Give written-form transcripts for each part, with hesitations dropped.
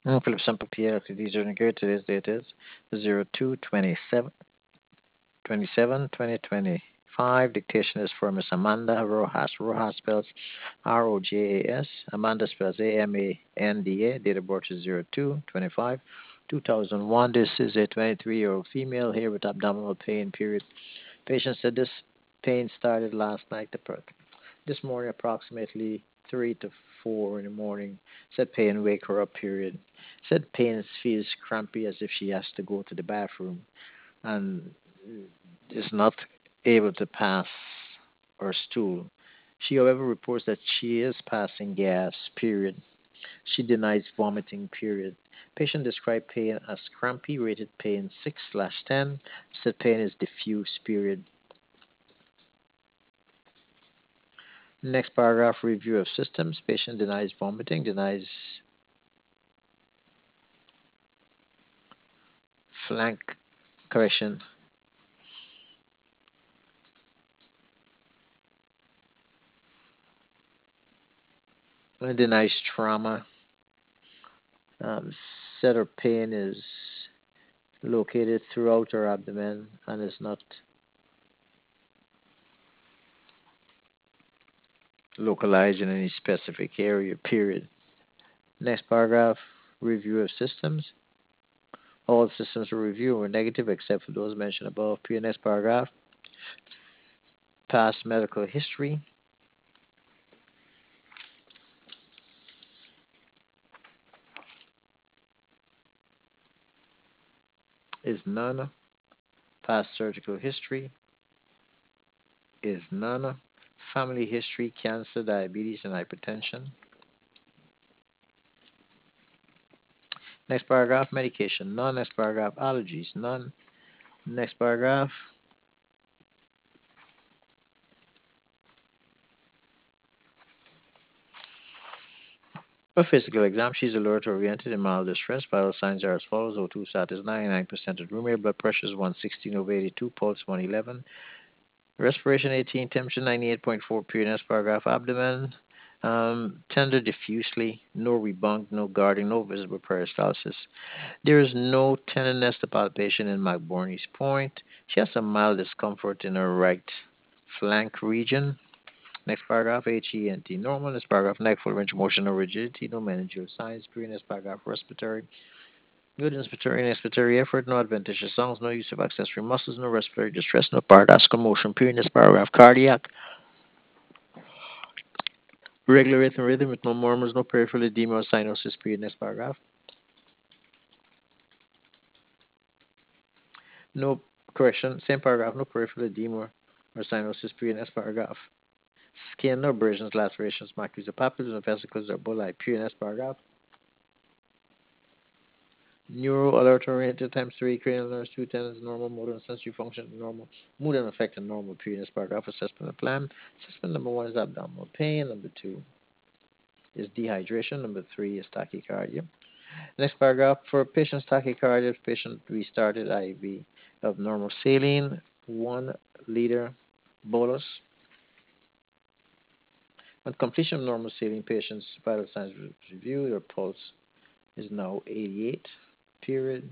Philip Sample Pierre, these are good. Today's date is 02/27 2025. Dictation is for Miss Amanda Rojas. Rojas spells Rojas. Amanda spells Amanda. Date of birth is 02/25 2001. This is a 23-year-old female here with abdominal pain, period. Patient said this pain started last night, this morning, approximately 3 to 4 in the morning. Said pain wake her up, period. Said pain feels crampy as if she has to go to the bathroom and is not able to pass her stool. She, however, reports that she is passing gas, period. She denies vomiting, period. Patient described pain as crampy, rated pain 6/10. Said pain is diffuse, period. Next paragraph, review of systems. Patient denies vomiting, denies flank correction, denies trauma. Said her pain is located throughout her abdomen and is not localized in any specific area, period. Next paragraph, review of systems. All systems were reviewed were negative except for those mentioned above. Next paragraph, past medical history is none. Past surgical history is none. Family history, cancer, diabetes, and hypertension. Next paragraph, medication, none. Next paragraph, allergies, none. Next paragraph, a physical exam. She's alert oriented and mild distress. Vital signs are as follows: O2 sat is 99% at room air, blood pressure is 116/82, pulse 111, respiration 18, temperature 98.4 period. Next paragraph, abdomen. Tender diffusely, no rebunk, no guarding, no visible peristalsis. There is no tenderness to palpation in McBurney's point. She has some mild discomfort in her right flank region. Next paragraph, HENT normal. Next paragraph, neck full range of motion, no rigidity, no meningeal signs. Next paragraph, respiratory. Good inspiratory and expiratory effort, no adventitious sounds, no use of accessory muscles, no respiratory distress, no paradoxical motion. Next paragraph, cardiac. Regular rhythm with no murmurs, no peripheral edema or cyanosis. Next paragraph. No correction, same paragraph, no peripheral edema or cyanosis. Next paragraph. Skin, no abrasions, lacerations, macular papules, no vesicles or bullae. Next paragraph. Neuro alert oriented times 3, cranial nerves, 2 tendons, normal motor and sensory function, normal mood and affect, and normal. Next paragraph, assessment and plan. Assessment number 1 is abdominal pain, number 2 is dehydration, number 3 is tachycardia. Next paragraph, for patient's tachycardia, patient restarted IV of normal saline, 1 liter bolus. On completion of normal saline, patient's vital signs review, their pulse is now 88, period.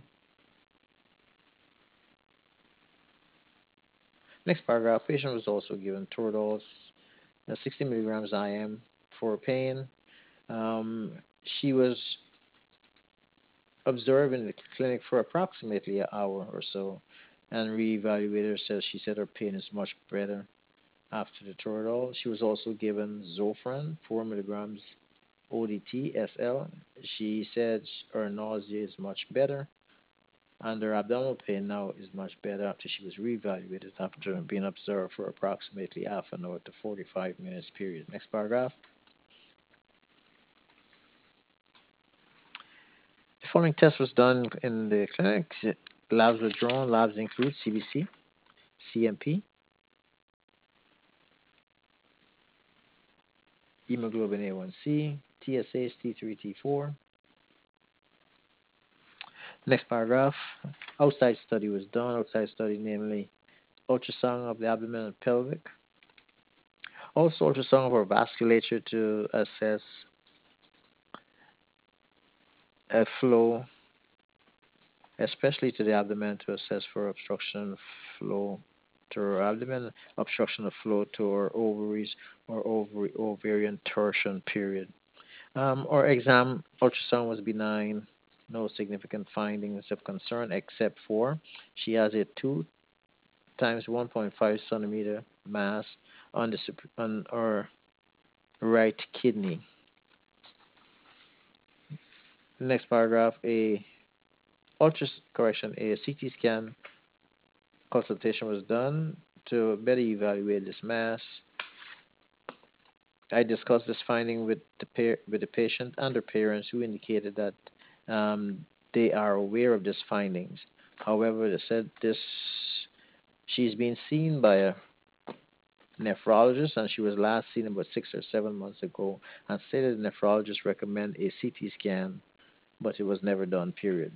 Next paragraph, patient was also given Toradol, 60 milligrams IM for pain. She was observed in the clinic for approximately an hour or so, and reevaluator says she said her pain is much better after the Toradol. She was also given Zofran, 4 milligrams ODT SL. She said her nausea is much better, and her abdominal pain now is much better after she was reevaluated after being observed for approximately half an hour to 45 minutes period. Next paragraph. The following test was done in the clinic. Labs were drawn. Labs include CBC, CMP, hemoglobin A1C, TSH, T3, T4. Next paragraph. Outside study was done. Outside study, namely ultrasound of the abdomen and pelvic. Also ultrasound of our vasculature to assess a flow, especially to the abdomen, to assess for obstruction flow to her abdomen, obstruction of flow to her ovaries, or ovarian torsion period. Our exam ultrasound was benign, no significant findings of concern except for she has a 2 times 1.5 centimeter mass on on her right kidney. Next paragraph, a CT scan consultation was done to better evaluate this mass. I discussed this finding with the patient and their parents, who indicated that um, they are aware of these findings. However, they said this she's been seen by a nephrologist, and she was last seen about 6 or 7 months ago, and stated the nephrologist recommend a CT scan, but it was never done. Period.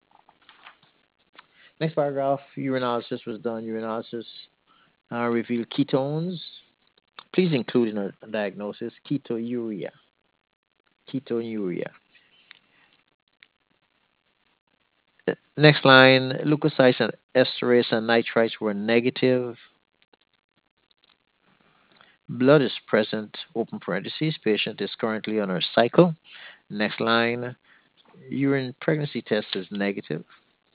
Next paragraph, urinalysis was done. Urinalysis revealed ketones. Please include in our diagnosis ketonuria. Ketonuria. Next line, leukocytes and esterase and nitrites were negative. Blood is present, open parentheses. Patient is currently on her cycle. Next line, urine pregnancy test is negative.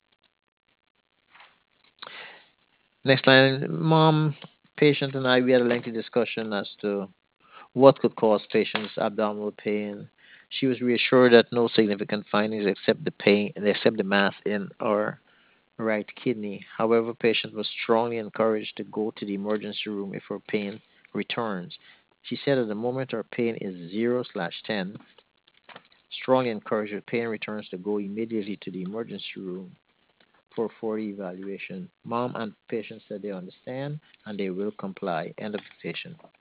Next line, mom, patient and I, we had a lengthy discussion as to what could cause patient's abdominal pain. She was reassured that no significant findings except the mass in our right kidney. However, patient was strongly encouraged to go to the emergency room if her pain returns. She said at the moment her pain is 0/10. Strongly encouraged if pain returns to go immediately to the emergency room for further evaluation. Mom and patient said they understand and they will comply. End of dictation.